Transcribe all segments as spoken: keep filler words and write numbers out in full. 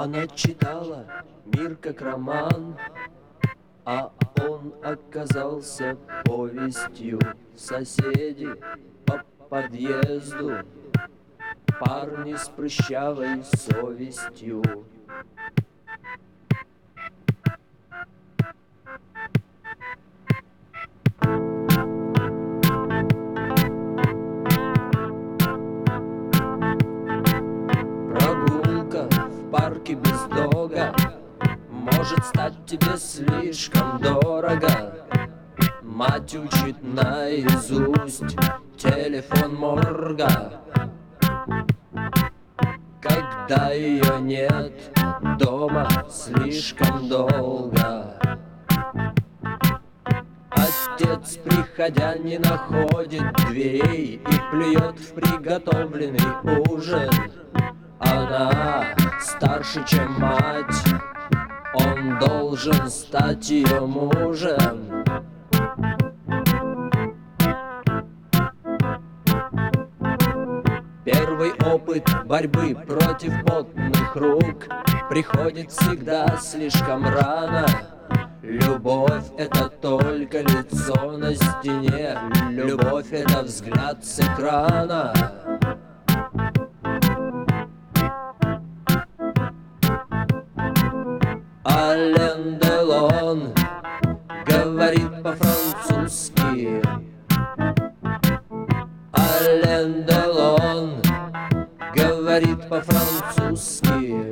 Она читала мир как роман, а он оказался повестью. Соседи по подъезду, парни с прыщавой совестью. Прогулка в парке без дога может стать тебе слишком дорого. Мать учит наизусть телефон морга. Когда ее нет дома слишком долго, отец, приходя, не находит дверей и плюет в приготовленный ужин. Она старше, чем мать, он должен стать ее мужем. Первый опыт борьбы против потных рук приходит всегда слишком рано. Любовь — это только лицо на стене, любовь — это взгляд с экрана. Ален Делон говорит по-французски. Ален Делон говорит по-французски.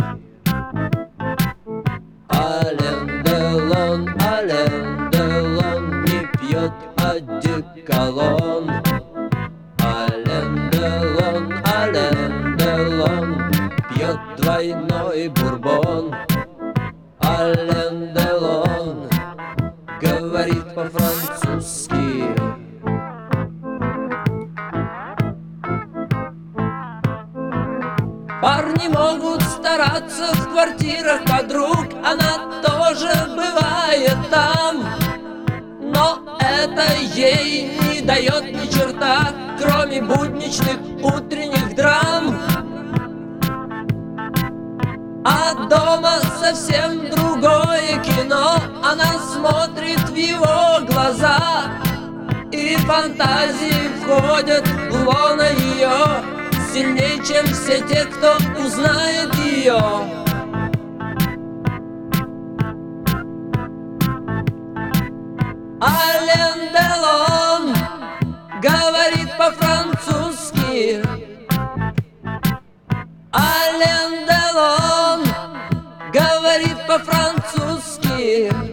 Ален Делон, Ален Делон не пьет одеколон. Ален Делон, Ален Делон пьет двойной бурбон. Ален Делон говорит по-французски. Парни могут стараться в квартирах подруг, она тоже бывает там, но это ей не дает ни черта, кроме будничных утренних драм. А дома совсем другое кино, она смотрит в его глаза, и фантазии входят в лоно ее сильнее, чем все те, кто узнает ее. Ален Делон говорит по-французски. Ален Делон говорит по-французски.